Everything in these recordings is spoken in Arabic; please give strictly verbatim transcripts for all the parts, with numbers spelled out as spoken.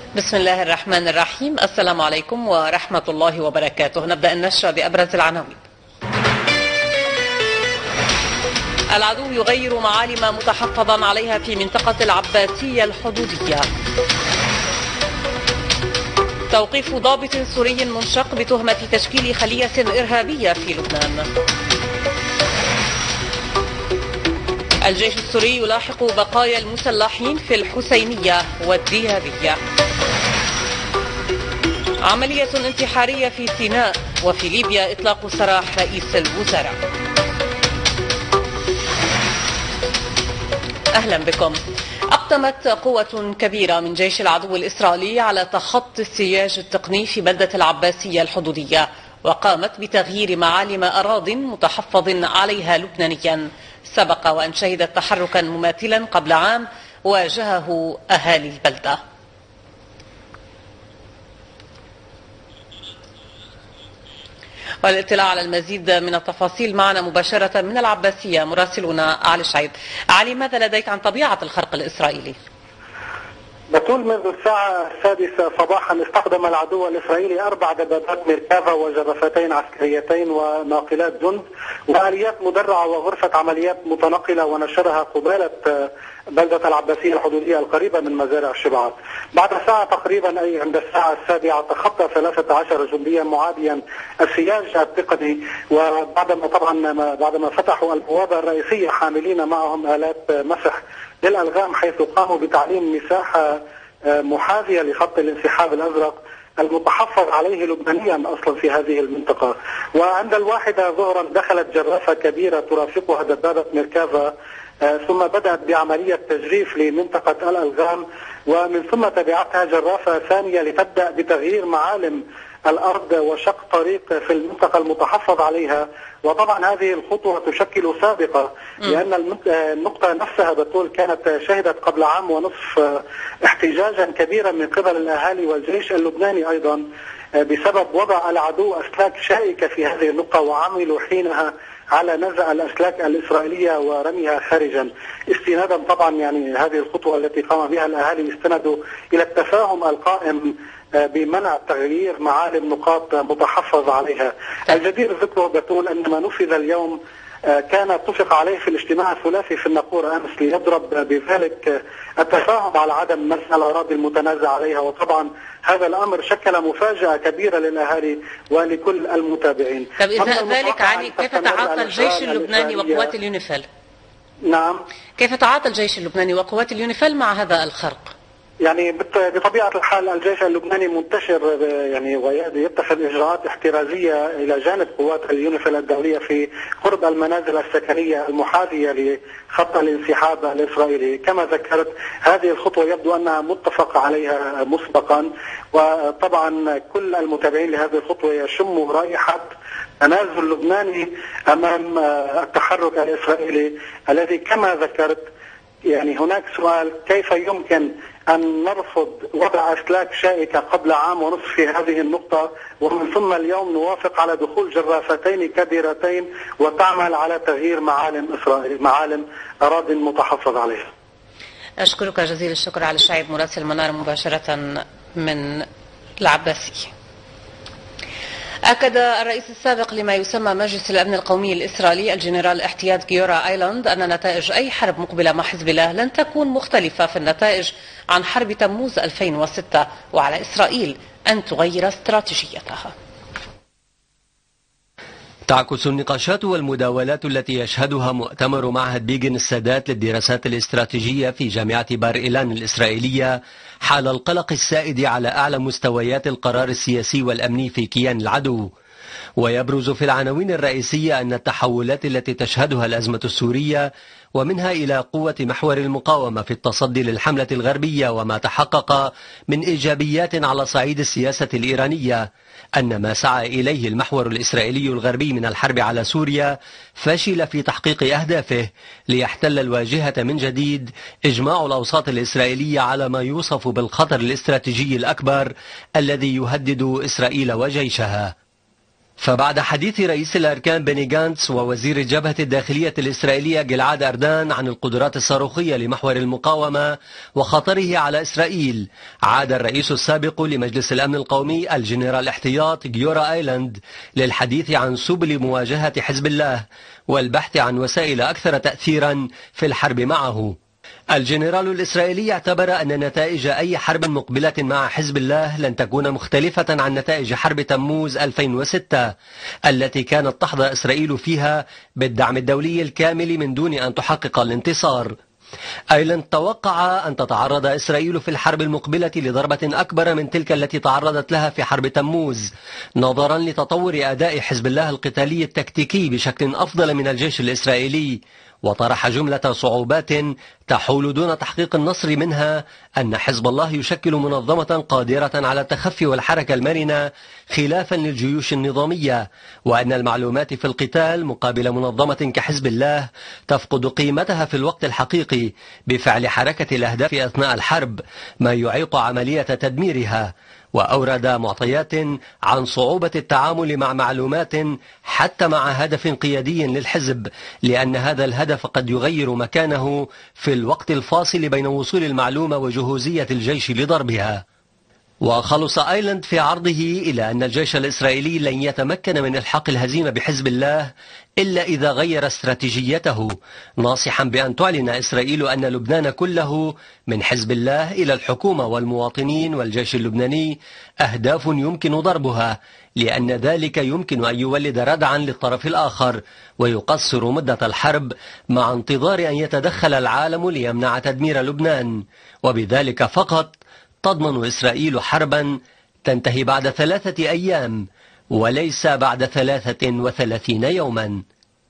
بسم الله الرحمن الرحيم. السلام عليكم ورحمة الله وبركاته. نبدأ النشرة بأبرز العناوين. العدو يغير معالم متحفظا عليها في منطقة العباسية الحدودية. توقيف ضابط سوري منشق بتهمة تشكيل خلية إرهابية في لبنان. الجيش السوري يلاحق بقايا المسلحين في الحسينية والديابية. عملية انتحارية في سيناء، وفي ليبيا إطلاق سراح رئيس الوزراء. أهلا بكم. أقدمت قوة كبيرة من جيش العدو الإسرائيلي على تخطي السياج التقني في بلدة العباسية الحدودية، وقامت بتغيير معالم أراضٍ متحفظ عليها لبنانيا سبق وأن شهدت تحركا مماثلا قبل عام واجهه أهالي البلدة. والاطلاع على المزيد من التفاصيل معنا مباشرة من العباسية مراسلنا علي شعيب. علي، ماذا لديك عن طبيعة الخرق الإسرائيلي؟ بتول منذ الساعة السادسة صباحا استخدم العدو الإسرائيلي أربع دبابات ميركافا وجرافتين عسكريتين وناقلات جند وآليات مدرعة وغرفة عمليات متنقلة، ونشرها قبالة بلدة العباسية الحدودية القريبة من مزارع الشبعات. بعد ساعة تقريبا أي عند الساعة السابعة تخطى ثلاثة عشر جنديا معاديا السياج التقني، وبعدما طبعا بعدما فتحوا البوابة الرئيسية حاملين معهم آلات مسح للألغام، حيث قاموا بتعليم مساحة محاذية لخط الانسحاب الأزرق المتحفظ عليه لبنانيا أصلا في هذه المنطقة. وعند الواحدة ظهرا دخلت جرافة كبيرة ترافقها دبابة ميركافا، ثم بدأت بعملية تجريف لمنطقة الألغام، ومن ثم تبعتها جرافة ثانية لتبدأ بتغيير معالم الأرض وشق طريق في المنطقة المتحفظ عليها. وطبعا هذه الخطوة تشكل سابقة، لأن النقطة نفسها بتول كانت شهدت قبل عام ونصف احتجاجا كبيرا من قبل الأهالي والجيش اللبناني أيضا بسبب وضع العدو أسلاك شائكة في هذه النقطة، وعملوا حينها على نزع الأسلاك الإسرائيلية ورميها خارجا. استنادا طبعا يعني هذه الخطوة التي قام بها الأهالي استندوا إلى التفاهم القائم بمنع تغيير معالم نقاط متحفظ عليها. الجدير ذكره بتقول أن ما نفذ اليوم كان اتفق عليه في الاجتماع الثلاثي في الناقور أمس، ليضرب بذلك التفاهم على عدم مسح الأراضي المتنازع عليها. وطبعا هذا الأمر شكل مفاجأة كبيرة للأهالي ولكل المتابعين. طب إذا ذلك علي، كيف تعاطى الجيش اللبناني وقوات اليونيفيل؟ نعم، كيف تعاطى الجيش اللبناني وقوات اليونيفيل مع هذا الخرق؟ يعني بطبيعة الحال الجيش اللبناني منتشر يعني ويتخذ إجراءات احترازية إلى جانب قوات اليونيفيل الدولية في قرب المنازل السكنية المحاذية لخط الانسحاب الإسرائيلي. كما ذكرت هذه الخطوة يبدو أنها متفق عليها مسبقا، وطبعا كل المتابعين لهذه الخطوة يشموا رائحة تنازل لبناني أمام التحرك الإسرائيلي الذي كما ذكرت يعني هناك سؤال: كيف يمكن أن نرفض وضع أسلاك شائكة قبل عام ونصف في هذه النقطة، ومن ثم اليوم نوافق على دخول جرافتين كبيرتين وتعمل على تغيير معالم إسرائيل معالم أراضٍ متحفظ عليها؟ أشكرك جزيل الشكر على الشعيب مراسل منار مباشرة من العباسية. أكد الرئيس السابق لما يسمى مجلس الأمن القومي الإسرائيلي الجنرال احتياط جيورا آيلاند أن نتائج أي حرب مقبلة مع حزب الله لن تكون مختلفة في النتائج عن حرب تموز ألفين وستة، وعلى إسرائيل أن تغير استراتيجيتها. تعكس النقاشات والمداولات التي يشهدها مؤتمر معهد بيغن السادات للدراسات الاستراتيجية في جامعة بار إيلان الإسرائيلية حال القلق السائد على أعلى مستويات القرار السياسي والأمني في كيان العدو. ويبرز في العناوين الرئيسية أن التحولات التي تشهدها الأزمة السورية ومنها إلى قوة محور المقاومة في التصدي للحملة الغربية وما تحقق من إيجابيات على صعيد السياسة الإيرانية، أن ما سعى إليه المحور الإسرائيلي الغربي من الحرب على سوريا فشل في تحقيق أهدافه ليحتل الواجهة من جديد إجماع الأوساط الإسرائيلية على ما يوصف بالخطر الاستراتيجي الأكبر الذي يهدد إسرائيل وجيشها. فبعد حديث رئيس الأركان بني غانتس ووزير الجبهة الداخلية الإسرائيلية جلعاد أردان عن القدرات الصاروخية لمحور المقاومة وخطره على إسرائيل، عاد الرئيس السابق لمجلس الأمن القومي الجنرال احتياط جيورا آيلاند للحديث عن سبل مواجهة حزب الله والبحث عن وسائل أكثر تأثيرا في الحرب معه. الجنرال الإسرائيلي اعتبر أن نتائج أي حرب مقبلة مع حزب الله لن تكون مختلفة عن نتائج حرب تموز ألفين وستة التي كانت تحظى إسرائيل فيها بالدعم الدولي الكامل من دون أن تحقق الانتصار. آيلاند توقع أن تتعرض إسرائيل في الحرب المقبلة لضربة أكبر من تلك التي تعرضت لها في حرب تموز، نظرا لتطور أداء حزب الله القتالي التكتيكي بشكل أفضل من الجيش الإسرائيلي، وطرح جملة صعوبات تحول دون تحقيق النصر، منها أن حزب الله يشكل منظمة قادرة على التخفي والحركة المرنة خلافا للجيوش النظامية، وأن المعلومات في القتال مقابل منظمة كحزب الله تفقد قيمتها في الوقت الحقيقي بفعل حركة الأهداف أثناء الحرب، ما يعيق عملية تدميرها. وأورد معطيات عن صعوبة التعامل مع معلومات حتى مع هدف قيادي للحزب، لأن هذا الهدف قد يغير مكانه في الوقت الفاصل بين وصول المعلومة وجهوزية الجيش لضربها. وخلص آيلاند في عرضه إلى أن الجيش الإسرائيلي لن يتمكن من إلحاق الهزيمة بحزب الله إلا إذا غير استراتيجيته، ناصحا بأن تعلن إسرائيل أن لبنان كله من حزب الله إلى الحكومة والمواطنين والجيش اللبناني أهداف يمكن ضربها، لأن ذلك يمكن أن يولد ردعا للطرف الآخر ويقصر مدة الحرب مع انتظار أن يتدخل العالم ليمنع تدمير لبنان، وبذلك فقط تضمن إسرائيل حربا تنتهي بعد ثلاثة أيام وليس بعد ثلاثة وثلاثين يوما.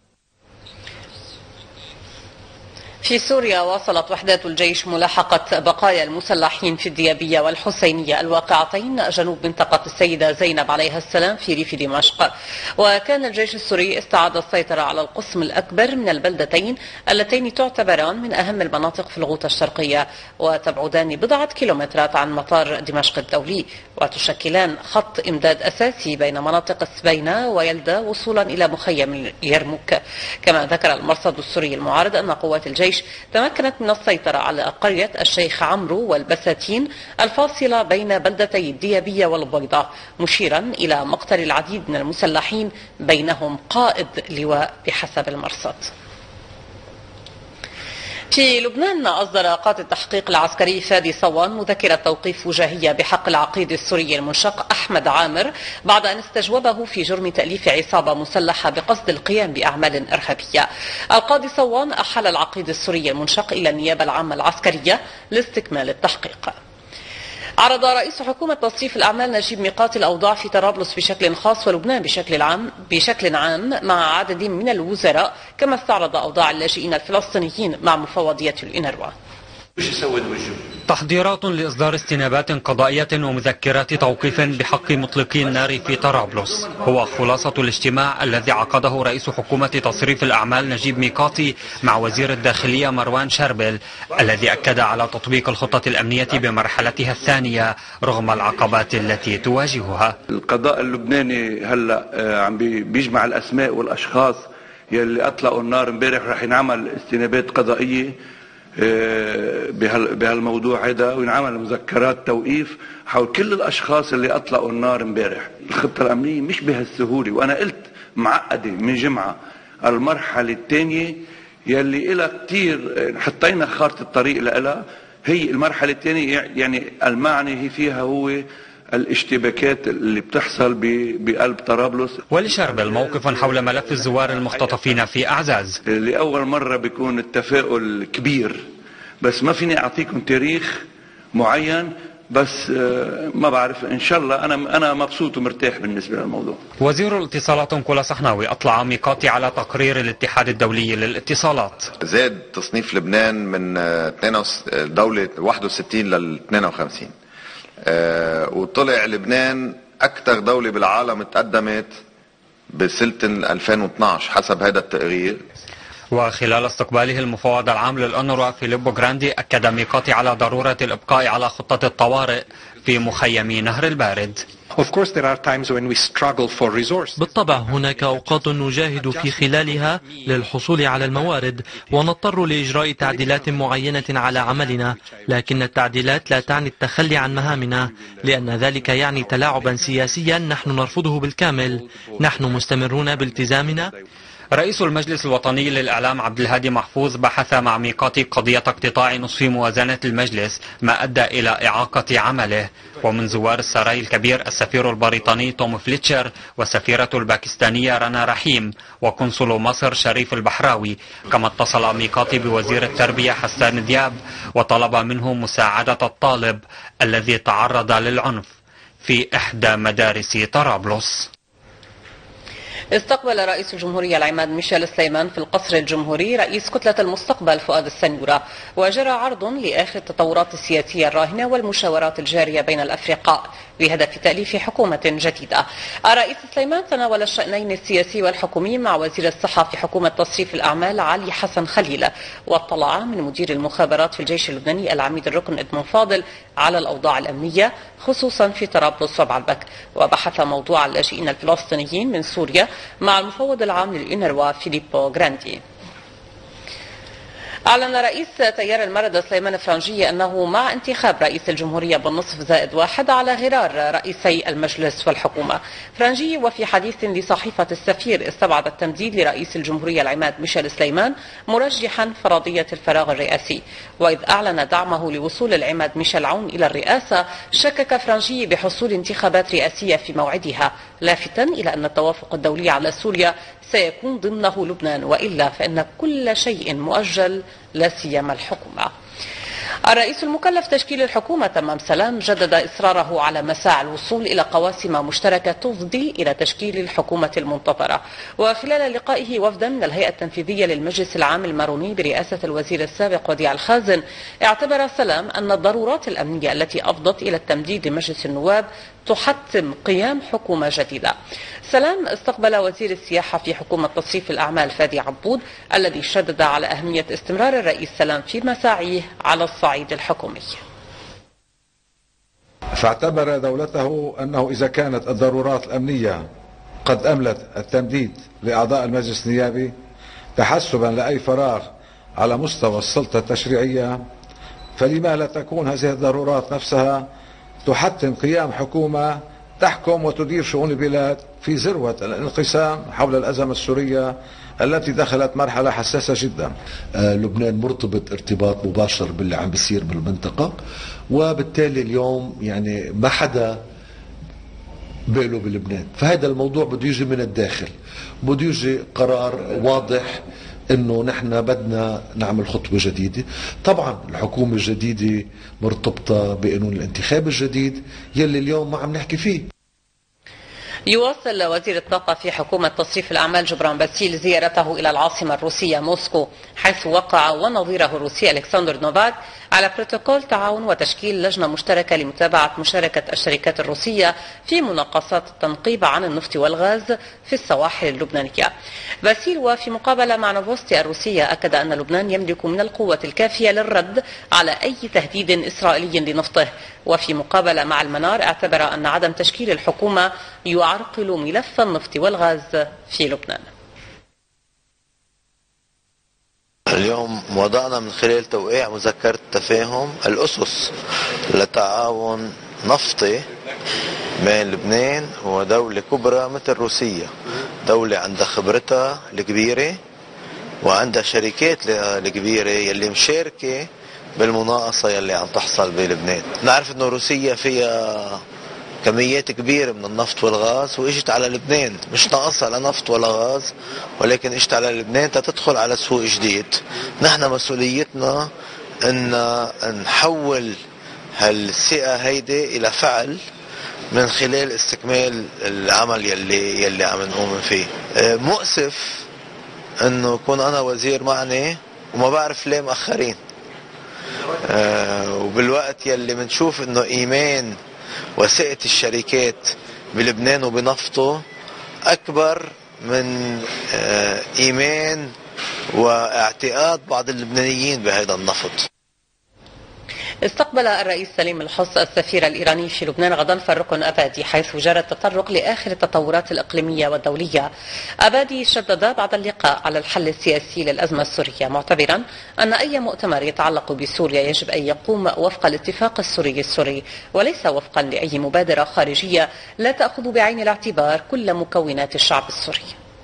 في سوريا واصلت وحدات الجيش ملاحقة بقايا المسلحين في الديابية والحسينية الواقعتين جنوب منطقة السيدة زينب عليها السلام في ريف دمشق. وكان الجيش السوري استعاد السيطرة على القسم الأكبر من البلدتين اللتين تعتبران من أهم المناطق في الغوطة الشرقية وتبعدان بضعة كيلومترات عن مطار دمشق الدولي، وتشكلان خط إمداد أساسي بين مناطق السبينة ويلدة وصولا إلى مخيم يرموك. كما ذكر المرصد السوري المعارض أن قوات الجيش تمكنت من السيطرة على قرية الشيخ عمرو والبساتين الفاصلة بين بلدتي الديابية والبيضة، مشيرا إلى مقتل العديد من المسلحين بينهم قائد لواء بحسب المرصد. في لبنان أصدر قائد التحقيق العسكري فادي صوان مذكرة توقيف وجاهية بحق العقيد السوري المنشق أحمد عامر بعد أن استجوبه في جرم تأليف عصابة مسلحة بقصد القيام بأعمال إرهابية. القاضي صوان أحال العقيد السوري المنشق إلى النيابة العامة العسكرية لاستكمال التحقيق. عرض رئيس حكومة تصريف الأعمال نجيب ميقات الأوضاع في طرابلس بشكل خاص ولبنان بشكل عام بشكل عام مع عدد من الوزراء، كما استعرض أوضاع اللاجئين الفلسطينيين مع مفوضية الإنروا. تحضيرات لإصدار استنابات قضائية ومذكرات توقيف بحق مطلقي النار في طرابلس هو خلاصة الاجتماع الذي عقده رئيس حكومة تصريف الأعمال نجيب ميقاتي مع وزير الداخلية مروان شربل، الذي أكد على تطبيق الخطة الأمنية بمرحلتها الثانية رغم العقبات التي تواجهها. القضاء اللبناني هلا عم بيجمع الأسماء والأشخاص يلي أطلقوا النار امبارح، رح ينعمل استنابات قضائية بهالموضوع هذا، وينعمل مذكرات توقيف حول كل الاشخاص اللي اطلقوا النار امبارح. الخطه الامنيه مش بهالسهوله، وانا قلت معقده من جمعه. المرحله الثانيه يلي لها كثير حطينا خارطه الطريق لها، هي المرحله الثانيه، يعني المعني فيها هو الاشتباكات اللي بتحصل بقلب طرابلس. ولشربل موقف حول ملف الزوار المختطفين في أعزاز. لأول مرة بيكون التفاؤل كبير، بس ما فيني أعطيكم تاريخ معين، بس ما بعرف. إن شاء الله أنا أنا مبسوط ومرتاح بالنسبة للموضوع. وزير الاتصالات نكولا صحناوي أطلع ميقاتي على تقرير الاتحاد الدولي للاتصالات. زاد تصنيف لبنان من دولة واحد وستين ل اثنين وخمسين. أه وطلع لبنان أكثر دولة بالعالم تقدمت بسلة ألفين واثنعش حسب هذا التقرير. وخلال استقباله المفوض العام للأونروا فيليبو جراندي أكد ميقاتي على ضرورة الإبقاء على خطة الطوارئ في مخيم نهر البارد. بالطبع هناك أوقات نجاهد في خلالها للحصول على الموارد ونضطر لإجراء تعديلات معينة على عملنا، لكن التعديلات لا تعني التخلي عن مهامنا، لأن ذلك يعني تلاعبا سياسيا نحن نرفضه بالكامل. نحن مستمرون بالتزامنا. رئيس المجلس الوطني للإعلام عبد الهادي محفوظ بحث مع ميقاتي قضية اقتطاع نصف موازنة المجلس ما أدى إلى إعاقة عمله. ومن زوار السراي الكبير السفير البريطاني توم فليتشر والسفيرة الباكستانية رنا رحيم وقنصل مصر شريف البحراوي. كما اتصل ميقاتي بوزير التربية حسان دياب وطلب منه مساعدة الطالب الذي تعرض للعنف في إحدى مدارس طرابلس. استقبل رئيس الجمهورية العماد ميشيل سليمان في القصر الجمهوري رئيس كتلة المستقبل فؤاد السنيورة، وجرى عرض لآخر التطورات السياسية الراهنة والمشاورات الجارية بين الأفرقاء بهدف تأليف حكومة جديدة. الرئيس سليمان تناول الشأنين السياسي والحكومي مع وزير الصحة في حكومة تصريف الأعمال علي حسن خليل، واطلع من مدير المخابرات في الجيش اللبناني العميد الركن ادمون فاضل على الأوضاع الأمنية خصوصا في طرابلس وبعلبك، وبحث موضوع اللاجئين الفلسطينيين من سوريا مع المفوض العام للأونروا فيليبو جراندي. أعلن رئيس تيار المردة سليمان فرانجي أنه مع انتخاب رئيس الجمهورية بالنصف زائد واحد على غرار رئيسي المجلس والحكومة. فرانجي وفي حديث لصحيفة السفير استبعد التمديد لرئيس الجمهورية العماد ميشيل سليمان مرجحا فرضية الفراغ الرئاسي. وإذ أعلن دعمه لوصول العماد ميشيل عون إلى الرئاسة، شكك فرانجي بحصول انتخابات رئاسية في موعدها، لافتا إلى أن التوافق الدولي على سوريا سيكون ضمنه لبنان، وإلا فإن كل شيء مؤجل لا سيما الحكومة. الرئيس المكلف تشكيل الحكومة تمام سلام جدد إصراره على مساعي الوصول إلى قواسم مشتركة تفضي إلى تشكيل الحكومة المنتظرة. وخلال لقائه وفدا من الهيئة التنفيذية للمجلس العام الماروني برئاسة الوزير السابق وديع الخازن، اعتبر سلام أن الضرورات الأمنية التي أفضت إلى التمديد لمجلس النواب تحتم قيام حكومة جديدة. سلام استقبل وزير السياحة في حكومة تصريف الأعمال فادي عبود، الذي شدد على أهمية استمرار الرئيس سلام في مساعيه على الصعيد الحكومي. فاعتبر دولته أنه إذا كانت الضرورات الأمنية قد أملت التمديد لأعضاء المجلس النيابي تحسبا لأي فراغ على مستوى السلطة التشريعية، فلما لا تكون هذه الضرورات نفسها تحتم قيام حكومة تحكم وتدير شؤون البلاد في ذروة الانقسام حول الأزمة السورية التي دخلت مرحلة حساسة جدا. آه لبنان مرتبط ارتباط مباشر باللي عم بيصير بالمنطقة، وبالتالي اليوم يعني ما حدا باله بلبنان، فهذا الموضوع بده يجي من الداخل، بده يجي قرار واضح انه نحن بدنا نعمل خطوة جديدة. طبعا الحكومة الجديدة مرتبطة بقانون الانتخاب الجديد يلي اليوم ما عم نحكي فيه. يواصل وزير الطاقة في حكومة تصريف الأعمال جبران باسيل زيارته إلى العاصمة الروسية موسكو، حيث وقع ونظيره الروسي ألكسندر نوفاك على بروتوكول تعاون وتشكيل لجنة مشتركة لمتابعة مشاركة الشركات الروسية في مناقصات التنقيب عن النفط والغاز في السواحل اللبنانية. باسيل وفي مقابلة مع نوفوستي الروسية أكد أن لبنان يملك من القوة الكافية للرد على أي تهديد إسرائيلي لنفطه. وفي مقابلة مع المنار اعتبر أن عدم تشكيل الحكومة يعرقل ملف النفط والغاز في لبنان. اليوم وضعنا من خلال توقيع مذكرة تفاهم الأسس لتعاون نفطي بين لبنان ودولة كبرى مثل روسيا، دولة عندها خبرتها الكبيرة وعندها شركات الكبيرة يلي مشاركة بالمناقصة يلي عم تحصل بلبنان. نعرف انه روسيا فيها كميات كبيرة من النفط والغاز واجت على لبنان، مش ناقصها لا نفط ولا غاز، ولكن اجت على لبنان تدخل على سوق جديد. نحن مسؤوليتنا ان نحول هالثقة هيدي الى فعل من خلال استكمال العمل يلي يلي عم نقوم فيه. مؤسف انه يكون انا وزير معني وما بعرف ليه مأخرين، وبالوقت يلي منشوف انه ايمان وثقة الشركات بلبنان وبنفطه أكبر من إيمان واعتقاد بعض اللبنانيين بهذا النفط. استقبل الرئيس سليم الحص السفير الإيراني في لبنان غضنفر ركن أبادي، حيث جرى التطرق لآخر التطورات الإقليمية والدولية. أبادي شدد بعد اللقاء على الحل السياسي للأزمة السورية، معتبرا أن أي مؤتمر يتعلق بسوريا يجب أن يقوم وفق الاتفاق السوري السوري وليس وفقا لأي مبادرة خارجية لا تأخذ بعين الاعتبار كل مكونات الشعب السوري.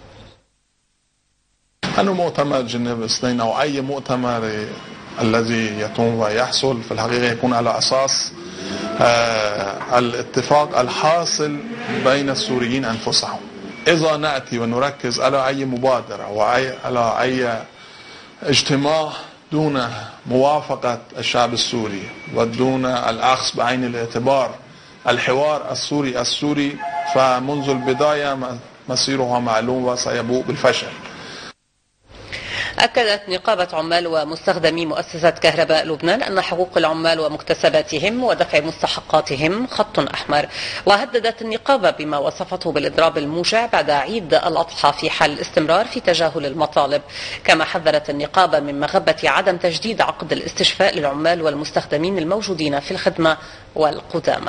أنه مؤتمر جنيف اثنين أو أي مؤتمر الذي يتم ويحصل في الحقيقة يكون على أساس آه الاتفاق الحاصل بين السوريين أنفسهم. إذا نأتي ونركز على أي مبادرة وعلى أي اجتماع دون موافقة الشعب السوري ودون الأخذ بعين الاعتبار الحوار السوري السوري فمنذ البداية مصيرها معلوم وسيبوء بالفشل. أكدت نقابة عمال ومستخدمي مؤسسة كهرباء لبنان أن حقوق العمال ومكتسباتهم ودفع مستحقاتهم خط أحمر، وهددت النقابة بما وصفته بالإضراب الموجع بعد عيد الأضحى في حال الاستمرار في تجاهل المطالب. كما حذرت النقابة من مغبة عدم تجديد عقد الاستشفاء للعمال والمستخدمين الموجودين في الخدمة والقدامى.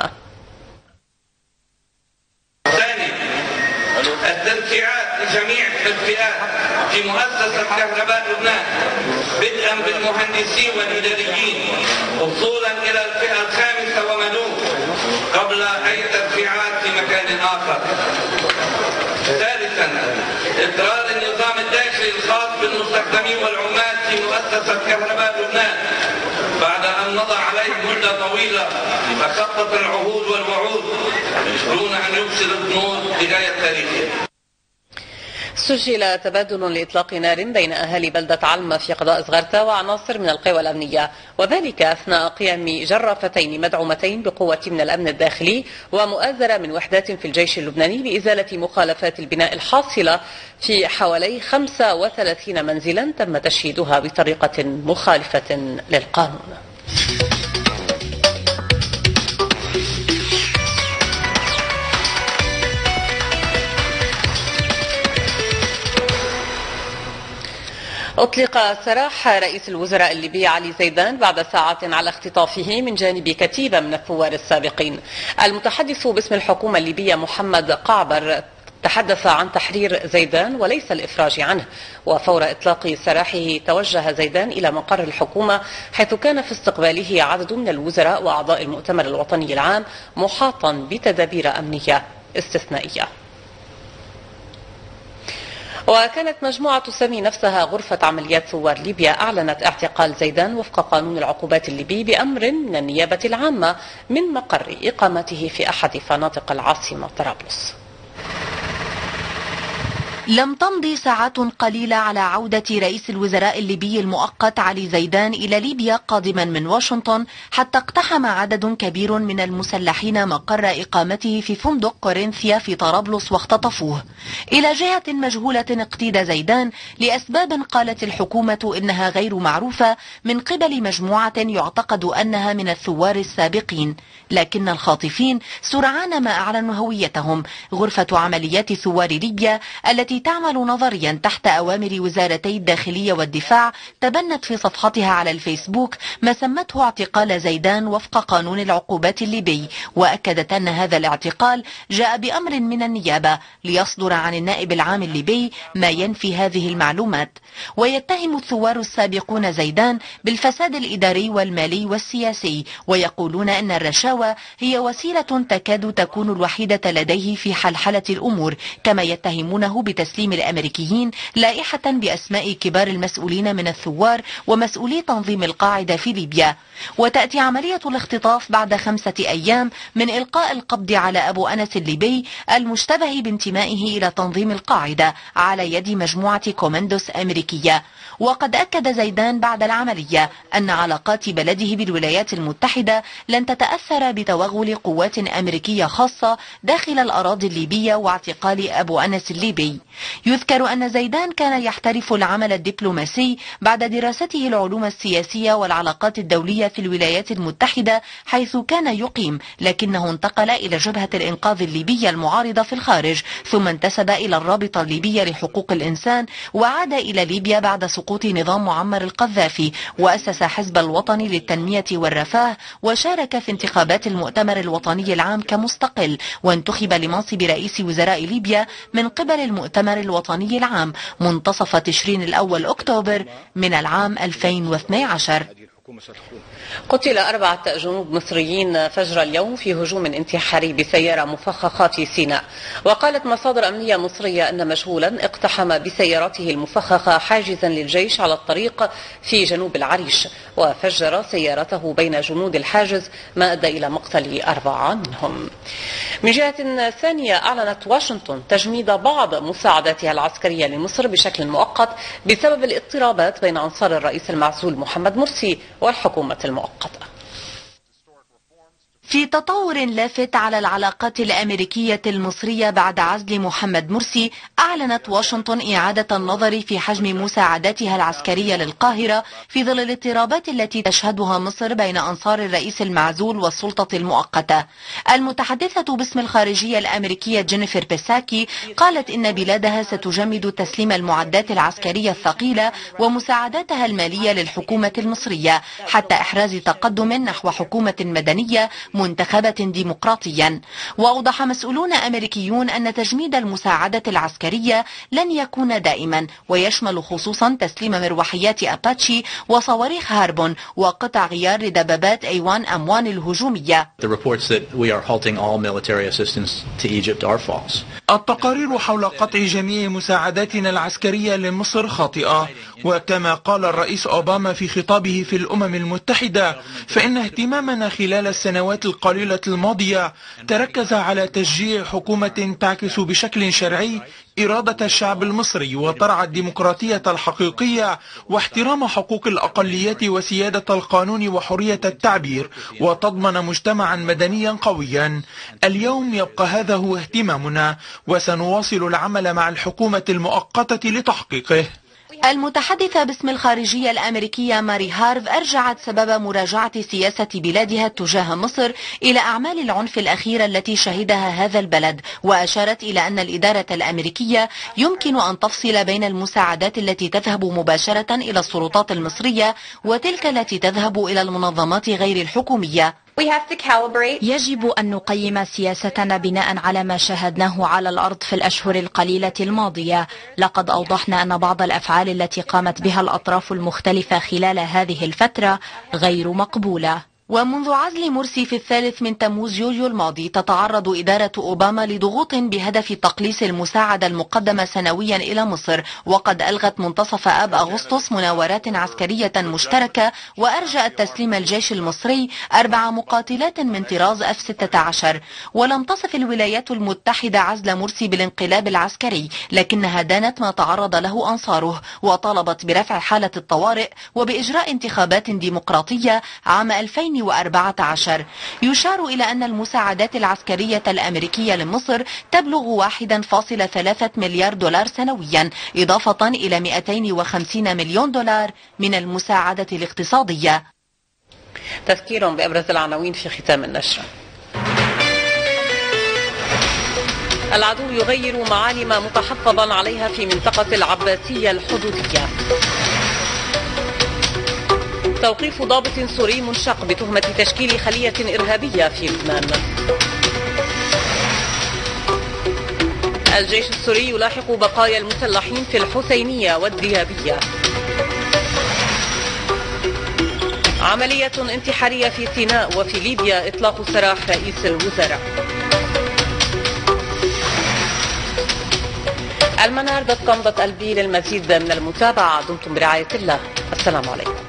التنسيقات لجميع الفئات في مؤسسة كهرباء لبنان بدءا بالمهندسين والإداريين وصولا إلى الفئة الخامسة ومدون قبل أي ترفيعات في مكان آخر. ثالثا إقرار النظام الداخلي الخاص بالمستخدمين والعمال في مؤسسة كهرباء لبنان بعد أن مضى عليه مدة طويلة وخطط العهود والوعود دون أن يبصر النور لغاية تاريخه. سجل تبادل لإطلاق نار بين أهالي بلدة علمة في قضاء زغرتا وعناصر من القوى الأمنية، وذلك أثناء قيام جرافتين مدعومتين بقوة من الأمن الداخلي ومؤازرة من وحدات في الجيش اللبناني بإزالة مخالفات البناء الحاصلة في حوالي خمسة وثلاثين منزلا تم تشييدها بطريقة مخالفة للقانون. أطلق سراح رئيس الوزراء الليبي علي زيدان بعد ساعات على اختطافه من جانب كتيبة من الثوار السابقين. المتحدث باسم الحكومة الليبية محمد قعبر تحدث عن تحرير زيدان وليس الإفراج عنه، وفور إطلاق سراحه توجه زيدان إلى مقر الحكومة حيث كان في استقباله عدد من الوزراء وأعضاء المؤتمر الوطني العام محاطا بتدابير أمنية استثنائية. وكانت مجموعة تسمي نفسها غرفة عمليات ثوار ليبيا أعلنت اعتقال زيدان وفق قانون العقوبات الليبي بأمر من النيابة العامة من مقر إقامته في أحد فنادق العاصمة طرابلس. لم تمضي ساعات قليلة على عودة رئيس الوزراء الليبي المؤقت علي زيدان إلى ليبيا قادما من واشنطن حتى اقتحم عدد كبير من المسلحين مقر إقامته في فندق كورنثيا في طرابلس واختطفوه. إلى جهة مجهولة اقتيد زيدان لأسباب قالت الحكومة إنها غير معروفة من قبل مجموعة يعتقد أنها من الثوار السابقين، لكن الخاطفين سرعان ما أعلنوا هويتهم. غرفة عمليات ثوار ليبيا التي تعمل نظريا تحت أوامر وزارتي الداخلية والدفاع تبنت في صفحتها على الفيسبوك ما سمته اعتقال زيدان وفق قانون العقوبات الليبي، وأكدت أن هذا الاعتقال جاء بأمر من النيابة ليصدر عن النائب العام الليبي ما ينفي هذه المعلومات. ويتهم الثوار السابقون زيدان بالفساد الإداري والمالي والسياسي، ويقولون أن الرشاوى هي وسيلة تكاد تكون الوحيدة لديه في حلحلة الأمور، كما يتهمونه بتسليم الأمريكيين لائحة بأسماء كبار المسؤولين من الثوار ومسؤولي تنظيم القاعدة في ليبيا. وتأتي عملية الاختطاف بعد خمسة أيام من إلقاء القبض على أبو أنس الليبي المشتبه بانتمائه إلى تنظيم القاعدة على يد مجموعة كوماندوس أمريكية. وقد أكد زيدان بعد العملية أن علاقات بلده بالولايات المتحدة لن تتأثر بتوغل قوات أمريكية خاصة داخل الأراضي الليبية واعتقال أبو أنس الليبي. يذكر أن زيدان كان يحترف العمل الدبلوماسي بعد دراسته العلوم السياسية والعلاقات الدولية في الولايات المتحدة حيث كان يقيم، لكنه انتقل إلى جبهة الإنقاذ الليبية المعارضة في الخارج، ثم انتسب إلى الرابطة الليبية لحقوق الإنسان، وعاد إلى ليبيا بعد سقوط نظام معمر القذافي، وأسس حزب الوطني للتنمية والرفاه، وشارك في انتخابات المؤتمر الوطني العام كمستقل، وانتخب لمنصب رئيس وزراء ليبيا من قبل المؤتمر الوطني العام منتصف تشرين الأول أكتوبر من العام ألفين واثني عشر. قتل أربعة جنود مصريين فجر اليوم في هجوم انتحاري بسيارة مفخخة في سيناء. وقالت مصادر أمنية مصرية أن مجهولا اقتحم بسيارته المفخخة حاجزا للجيش على الطريق في جنوب العريش، وفجر سيارته بين جنود الحاجز ما أدى إلى مقتل أربعة منهم. من جهة ثانية، أعلنت واشنطن تجميد بعض مساعداتها العسكرية لمصر بشكل مؤقت بسبب الاضطرابات بين أنصار الرئيس المعزول محمد مرسي والحكومة المؤقتة. في تطور لافت على العلاقات الأمريكية المصرية بعد عزل محمد مرسي، أعلنت واشنطن إعادة النظر في حجم مساعداتها العسكرية للقاهرة في ظل الاضطرابات التي تشهدها مصر بين أنصار الرئيس المعزول والسلطة المؤقتة. المتحدثة باسم الخارجية الأمريكية جينيفر بيساكي قالت إن بلادها ستجمد تسليم المعدات العسكرية الثقيلة ومساعداتها المالية للحكومة المصرية حتى إحراز تقدم نحو حكومة مدنية منتخبة ديمقراطيا. وأوضح مسؤولون أمريكيون أن تجميد المساعدة العسكرية لن يكون دائما، ويشمل خصوصا تسليم مروحيات أباتشي وصواريخ هاربون وقطع غيار لدبابات إيه وان إم وان الهجومية. التقارير حول قطع جميع مساعداتنا العسكرية لمصر خاطئة، وكما قال الرئيس أوباما في خطابه في الأمم المتحدة، فإن اهتمامنا خلال السنوات القليلة الماضية تركز على تشجيع حكومة تعكس بشكل شرعي إرادة الشعب المصري وترعى الديمقراطية الحقيقية واحترام حقوق الأقليات وسيادة القانون وحرية التعبير، وتضمن مجتمعا مدنيا قويا. اليوم يبقى هذا هو اهتمامنا، وسنواصل العمل مع الحكومة المؤقتة لتحقيقه. المتحدثة باسم الخارجية الأمريكية ماري هارف أرجعت سبب مراجعة سياسة بلادها تجاه مصر إلى أعمال العنف الأخيرة التي شهدها هذا البلد، وأشارت إلى أن الإدارة الأمريكية يمكن أن تفصل بين المساعدات التي تذهب مباشرة إلى السلطات المصرية وتلك التي تذهب إلى المنظمات غير الحكومية. يجب أن نقيم سياستنا بناء على ما شاهدناه على الأرض في الأشهر القليلة الماضية. لقد أوضحنا أن بعض الأفعال التي قامت بها الأطراف المختلفة خلال هذه الفترة غير مقبولة. ومنذ عزل مرسي في الثالث من تموز يوليو الماضي تتعرض إدارة أوباما لضغوط بهدف تقليص المساعدة المقدمة سنويا إلى مصر، وقد ألغت منتصف آب أغسطس مناورات عسكرية مشتركة، وأرجأت تسليم الجيش المصري أربع مقاتلات من طراز إف ستة عشر. ولم تصف الولايات المتحدة عزل مرسي بالانقلاب العسكري، لكنها دانت ما تعرض له أنصاره، وطالبت برفع حالة الطوارئ وبإجراء انتخابات ديمقراطية عام ألفين وأربعة عشر. يشار إلى أن المساعدات العسكرية الأمريكية لمصر تبلغ واحد فاصلة ثلاثة مليار دولار سنويا، إضافة إلى مئتين وخمسين مليون دولار من المساعدة الاقتصادية. تذكير بأبرز العناوين في ختام النشرة. العدو يغير معالم متحفظا عليها في منطقة العباسية الحدودية. توقيف ضابط سوري منشق بتهمة تشكيل خلية إرهابية في لبنان. الجيش السوري يلاحق بقايا المسلحين في الحسينية والديابية. عملية انتحارية في سيناء وفي ليبيا إطلاق سراح رئيس الوزراء. المنار دوت كوم دوت ال بي للمزيد من المتابعة. دمتم برعاية الله. السلام عليكم.